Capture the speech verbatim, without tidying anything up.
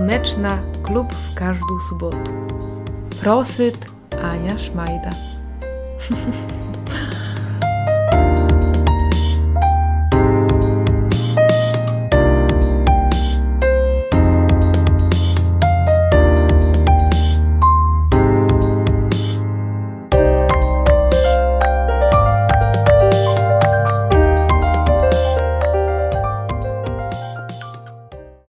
słoneczna, klub w każdą sobotu. Prosit, Ania Szmajda.